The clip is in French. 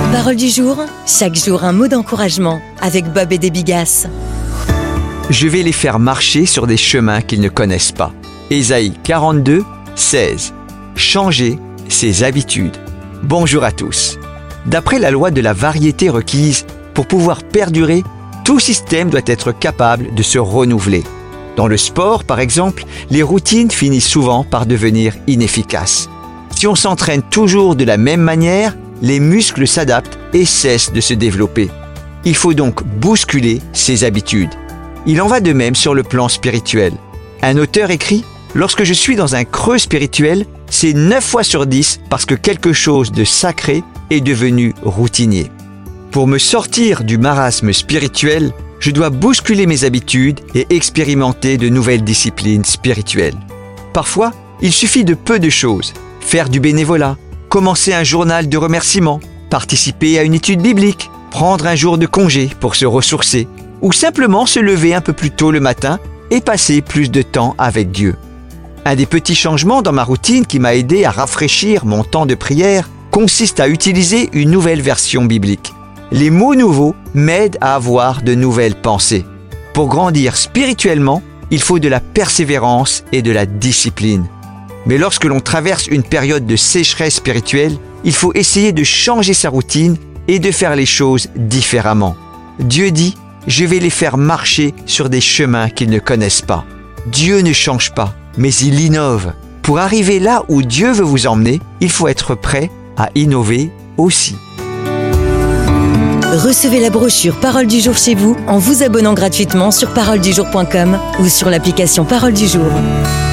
Parole du jour, chaque jour un mot d'encouragement avec Bob et des Bigasses. Je vais les faire marcher sur des chemins qu'ils ne connaissent pas. Ésaïe 42, 16. Changer ses habitudes. Bonjour à tous. D'après la loi de la variété requise, pour pouvoir perdurer, tout système doit être capable de se renouveler. Dans le sport, par exemple, les routines finissent souvent par devenir inefficaces. Si on s'entraîne toujours de la même manière, les muscles s'adaptent et cessent de se développer. Il faut donc bousculer ses habitudes. Il en va de même sur le plan spirituel. Un auteur écrit « Lorsque je suis dans un creux spirituel, c'est 9 fois sur 10 parce que quelque chose de sacré est devenu routinier. Pour me sortir du marasme spirituel, je dois bousculer mes habitudes et expérimenter de nouvelles disciplines spirituelles. Parfois, il suffit de peu de choses. Faire du bénévolat, commencer un journal de remerciements, participer à une étude biblique, prendre un jour de congé pour se ressourcer, ou simplement se lever un peu plus tôt le matin et passer plus de temps avec Dieu. Un des petits changements dans ma routine qui m'a aidé à rafraîchir mon temps de prière consiste à utiliser une nouvelle version biblique. Les mots nouveaux m'aident à avoir de nouvelles pensées. Pour grandir spirituellement, il faut de la persévérance et de la discipline. Mais lorsque l'on traverse une période de sécheresse spirituelle, il faut essayer de changer sa routine et de faire les choses différemment. Dieu dit « Je vais les faire marcher sur des chemins qu'ils ne connaissent pas ». Dieu ne change pas, mais il innove. Pour arriver là où Dieu veut vous emmener, il faut être prêt à innover aussi. Recevez la brochure Parole du jour chez vous en vous abonnant gratuitement sur paroledujour.com ou sur l'application Parole du jour.